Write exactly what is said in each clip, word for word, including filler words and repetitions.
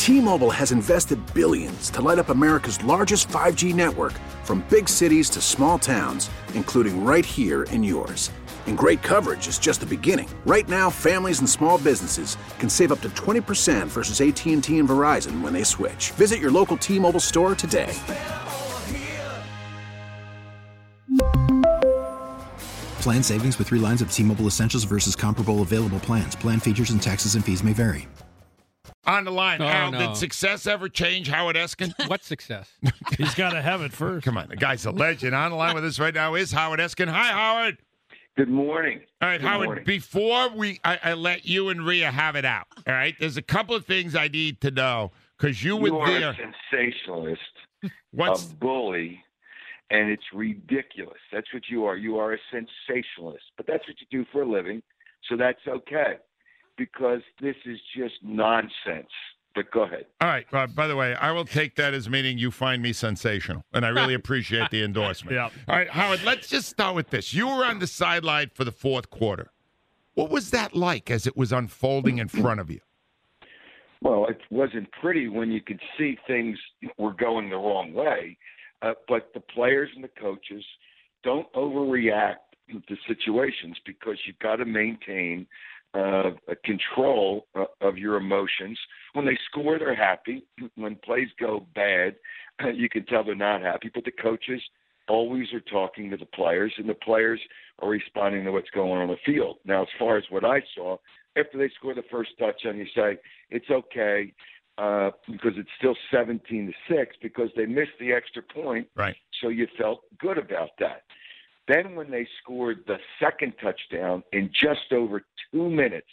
T-Mobile has invested billions to light up America's largest five G network, from big cities to small towns, including right here in yours. And great coverage is just the beginning. Right now, families and small businesses can save up to twenty percent versus A T and T and Verizon when they switch. Visit your local T-Mobile store today. Plan savings with three lines of T-Mobile Essentials versus comparable available plans. Plan features and taxes and fees may vary. On the line, Oh, Al, no. did success ever change Howard Eskin? What success? He's got to have it first. Come on, the guy's a legend. On the line with us right now is Howard Eskin. Hi, Howard. Good morning. All right, Good Howard, morning. before we, I, I let you and Rhea have it out, all right? There's a couple of things I need to know, because you were You are there. a sensationalist, What's, a bully, and it's ridiculous. That's what you are. You are a sensationalist, but that's what you do for a living, so that's okay, because this is just nonsense. But go ahead. all right, uh, by the way, I will take that as meaning you find me sensational, and I really appreciate the endorsement. Yeah. All right, Howard, let's just start with this. You were on the sideline for the fourth quarter. What was that like as it was unfolding in front of you? Well, it wasn't pretty when you could see things were going the wrong way, uh, but the players and the coaches don't overreact to situations, because you've got to maintain uh, a control uh, of your emotions. When they score, they're happy. When plays go bad, uh, you can tell they're not happy, but the coaches always are talking to the players, and the players are responding to what's going on on the field. Now, as far as what I saw, after they score the first touchdown, you say, it's okay, uh, because it's still seventeen to six, because they missed the extra point. Right. So you felt good about that. Then when they scored the second touchdown in just over two minutes,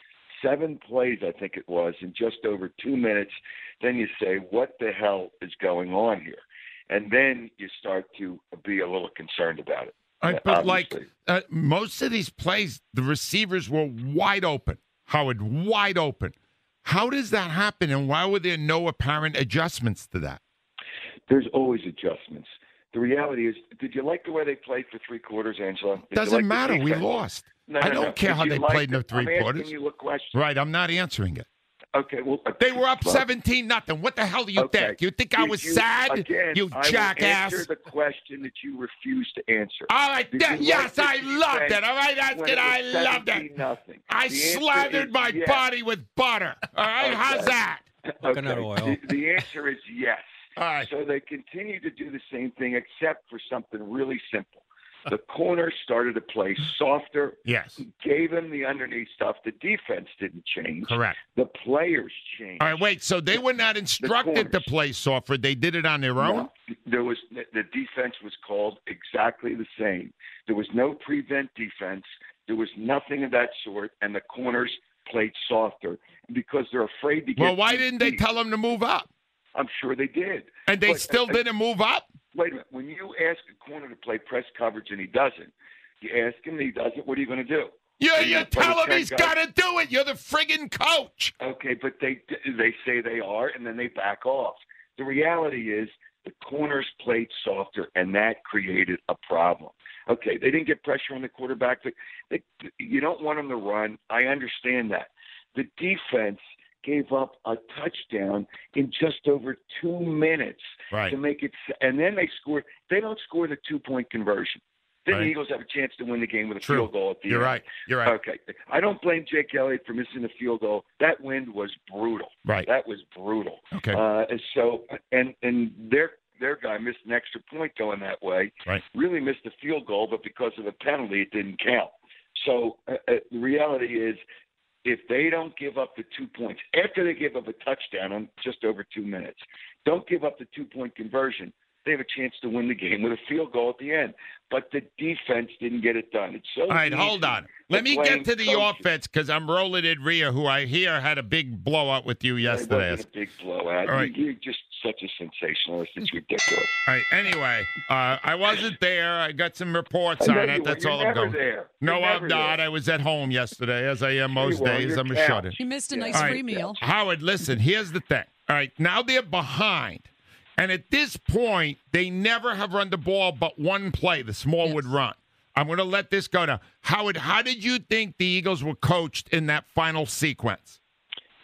seven plays I think it was, in just over two minutes, then you say, what the hell is going on here? And then you start to be a little concerned about it. All right, but Obviously. like uh, most of these plays, the receivers were wide open. Howard, wide open. How does that happen, and why were there no apparent adjustments to that? There's always adjustments. The reality is, did you like the way they played for three quarters, Angela? Did you Doesn't like the matter. We defense? lost. No, I no, don't no. care Did how you they like played in the it? three I'm quarters. asking you a question. Right, I'm not answering it. Okay, well, They were up well, seventeen nothing. What the hell do you okay. think? You think I Did was you, sad? Again, you I will jackass. answer the question that you refuse to answer. All right, Did that, you yes, like I the loved defense it. All right, that's when good. it I was loved it. seventeen nothing? I The answer slathered is my yes. body with butter. All right, Okay. how's that? Coconut Okay. oil. The, the answer is yes. All right. So they continue to do the same thing, except for something really simple. The corners started to play softer. Yes, Gave them the underneath stuff. The defense didn't change. correct. The players changed. All right, wait. So they were not instructed to corners. play softer. They did it on their own? No, there was the defense was called exactly the same. There was no prevent defense. There was nothing of that sort, and the corners played softer because they're afraid to get. Well, why too didn't they deep. tell them to move up? I'm sure they did. And they But, still uh, didn't move up? Wait a minute. When you ask a corner to play press coverage and he doesn't, you ask him and he doesn't, what are you going to do? You, You're you gonna play tell with him ten he's guys? got to do it. You're the friggin' coach. Okay, but they they say they are, and then they back off. The reality is the corners played softer, and that created a problem. Okay, they didn't get pressure on the quarterback. They, they, you don't want them to run. I understand that. The defense gave up a touchdown in just over two minutes Right. to make it, and then they scored. They don't score the two-point conversion. Then Right. the Eagles have a chance to win the game with a True. field goal at the You're end. right. You're right. Okay. I don't blame Jake Elliott for missing the field goal. That wind was brutal. Right. That was brutal. Okay. Uh, and so, and and their their guy missed an extra point going that way. Right. Really missed the field goal, but because of the penalty, it didn't count. So uh, uh, the reality is, if they don't give up the two points after they give up a touchdown on just over two minutes, don't give up the two-point conversion, they have a chance to win the game with a field goal at the end. But the defense didn't get it done. It's so All right, easy hold on. to Let me blame get to the coaches. offense because I'm rolling in Rhea, who I hear had a big blowout with you It yesterday. wasn't a big blowout. All right. You- You're just such a sensationalist. It's ridiculous. All right, anyway, uh, I wasn't there. I got some reports I know on you it. were. That's You're all I'm never going. there. No, You're I'm never not. there. I was at home yesterday, as I am Sure most you were, on days. your I'm a couch. shut-in. You missed a Yeah. nice All right. free meal. Howard, listen, here's the thing. All right, now they're behind. And at this point, they never have run the ball but one play, the Smallwood Yes. run. I'm going to let this go now. Howard, how did you think the Eagles were coached in that final sequence?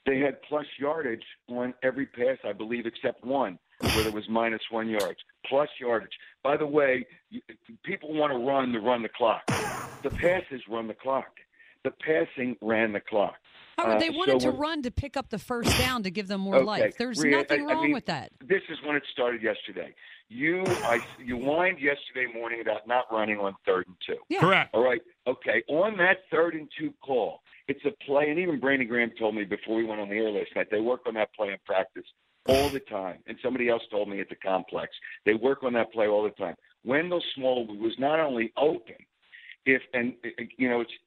They had plus yardage on every pass, I believe, except one, where there was minus one yards. Plus yardage. By the way, you, people want to run to run the clock. The passes run the clock. The passing ran the clock. Howard, they Uh, wanted so to when- run to pick up the first down to give them more Okay, life. There's Rhea, nothing I- I wrong mean, with that. This is when it started yesterday. You, I, you whined yesterday morning about not running on third and two. Yeah. Correct. All right. Okay. On that third and two call, it's a play, and even Brandon Graham told me before we went on the air last night, they work on that play in practice all the time. And somebody else told me at the complex, they work on that play all the time. Wendell Smallwood was not only open, if and you know, it's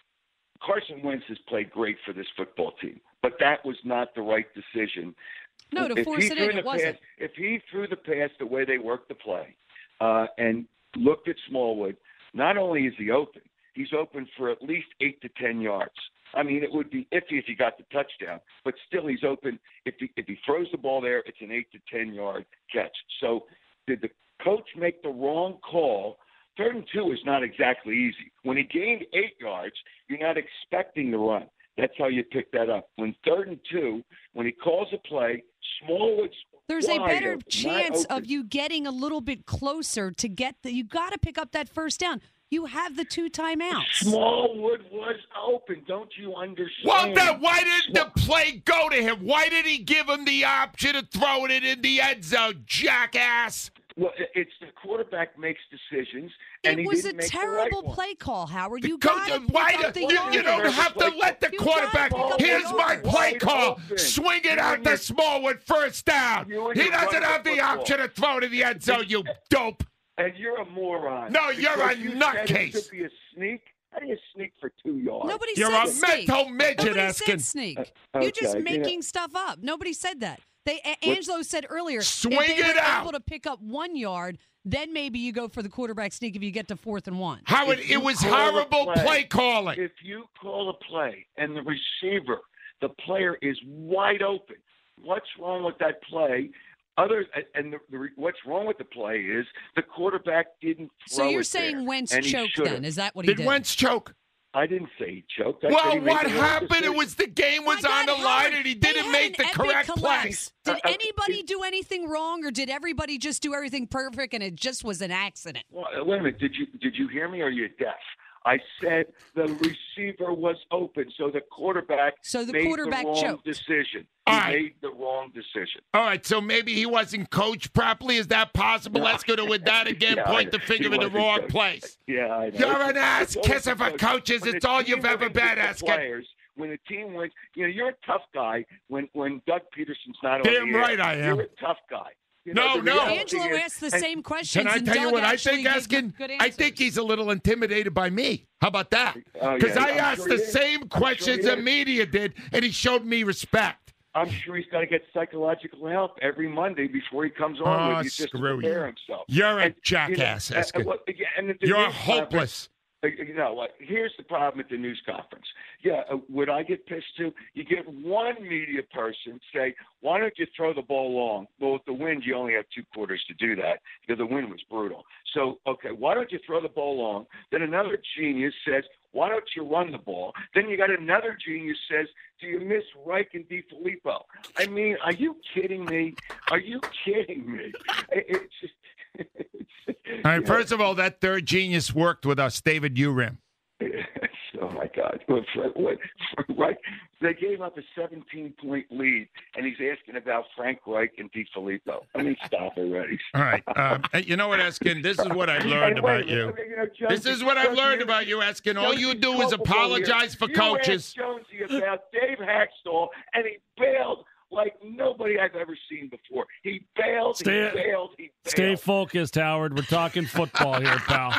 Carson Wentz has played great for this football team, but that was not the right decision. No, to If force he it threw in, the it wasn't. pass- If he threw the pass the way they worked the play uh, and looked at Smallwood, not only is he open, he's open for at least eight to ten yards. I mean, it would be iffy if he got the touchdown, but still he's open. If he, if he throws the ball there, it's an eight to ten yard catch. So did the coach make the wrong call? Third and two is not exactly easy. When he gained eight yards, you're not expecting to run. That's how you pick that up. When third and two, when he calls a play, Smallwood's There's a wide better open, not chance open. of you getting a little bit closer to get the. You got to pick up that first down. You have the two timeouts. Smallwood was open. Don't you understand? Well, then why didn't the play go to him? Why did he give him the option of throwing it in the end zone, jackass? Well, it's the quarterback makes decisions, and It he was a didn't make terrible the right play call, Howard. You Coach, got to pick why up do- the you, you yardage. don't have to let the You quarterback. gotta pick up the Here's my yardage. play Wide call. open. Swing it You out and to your- Smallwood first down. You and He your doesn't running have the football. option to throw to the end zone, you dope. one. And you're a moron. No, you're Because a you nutcase. said it should be a sneak. How do you sneak for two yards? Nobody You're said a sneak. mental midget, Nobody Eskin. said sneak. Uh, You're just okay, making you know- stuff up. Nobody said that. They A- Angelo said earlier, Swing if they it were out. able to pick up one yard, then maybe you go for the quarterback sneak if you get to fourth and one. Howard, If it you was call a horrible play- play calling. If you call a play and the receiver, the player is wide open, what's wrong with that play? Other and the, the, what's wrong with the play is the quarterback didn't throw So you're it saying there, Wentz and he choked should've. then? Is that what he Did did? Wentz choke? I didn't say he choked. I said Well, he made what the wrong happened? It decision. was the game was My on God, the line Howard, and he they didn't had make an the epic correct play. collapse. Did Uh, uh, anybody do anything wrong, or did everybody just do everything perfect and it just was an accident? Well, wait a minute. Did you did you hear me? Or are you deaf? I said the receiver was open, so the quarterback So the made quarterback the wrong choked. decision. All He right. made the wrong decision. All right, so maybe he wasn't coached properly. Is that possible? No. Let's go to with that again. Yeah, Point I- the finger he in the wasn't wrong coached. place. Yeah, I know. You're an ass It's always kisser for the coach. coaches. When It's the all team you've ever wins, been, it's the Eskin. players. When the team wins, you know, you're a tough guy. When when Doug Peterson's not Damn on the air, right I am. You're a tough guy. You No, know, the no. reality Angelo is- asked the and- same questions. Can I and tell you Doug what I actually think, gave Eskin? good I think answers. he's a little intimidated by me. How about that? Oh, Because yeah, I I'm asked sure the he is. same I'm questions sure the he is. media did, and he showed me respect. I'm sure he's got to get psychological help every Monday before he comes on Oh, with you just to screw prepare you. himself. You're a And, jackass, you know, Eskin. and what- yeah, and at the You're news conference- hopeless. Uh, You know what? Here's the problem at the news conference. Yeah, uh, would I get pissed too? You get one media person say, "Why don't you throw the ball long?" Well, with the wind, you only have two quarters to do that because the wind was brutal. So, okay, why don't you throw the ball long? Then another genius says, "Why don't you run the ball?" Then you got another genius says, "Do you miss Reich and DiFilippo?" I mean, are you kidding me? Are you kidding me? It, it's just. It's, All right, first of all, that third genius worked with us, David Urim. Oh my God! What, what, right? They gave up a seventeen-point lead, and he's asking about Frank Reich and DiFilippo. I mean, stop already. All right. Um, hey, you know what, Eskin? This is what I've learned And wait a about you. minute, you know, Jonesy- This is what I've Jonesy, learned you- about you, Eskin. All you Jonesy's do is culpable apologize here. for You coaches. asked Jonesy about Dave Hackstall, and he bailed like nobody I've ever seen before. He bailed. Stay- he bailed. He bailed. Stay focused, Howard. We're talking football here, pal.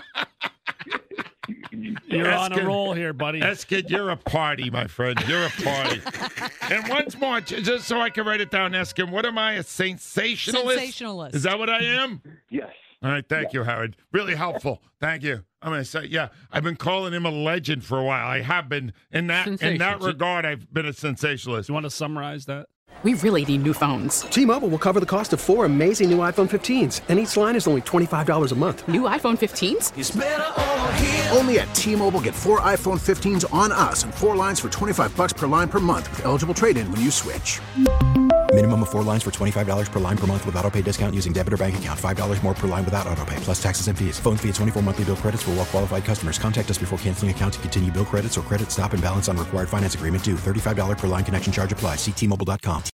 You're on a Eskin- roll here, buddy. Eskin, you're a party, my friend. You're a party. And once more, j- just so I can write it down, Eskin, what am I, a sensationalist? Sensationalist. Is that what I am? Yes. All right, thank you, Howard. Really helpful. Thank you. I'm going to say, yeah, I've been calling him a legend for a while. I have been in that in that Sensations. regard. I've been a sensationalist. You want to summarize that? we really need new phones. T-Mobile will cover the cost of four amazing new iPhone fifteens, and each line is only twenty-five dollars a month. New iPhone fifteens? It's better over here. Only at T-Mobile, get four iPhone fifteens on us and four lines for twenty-five bucks per line per month with eligible trade-in when you switch. Minimum of four lines for twenty-five dollars per line per month with autopay discount using debit or bank account. five dollars more per line without autopay, plus taxes and fees. Phone fee at twenty-four monthly bill credits for well-qualified customers. Contact us before canceling account to continue bill credits or credit stop and balance on required finance agreement due. thirty-five dollars per line connection charge applies. See T Mobile dot com.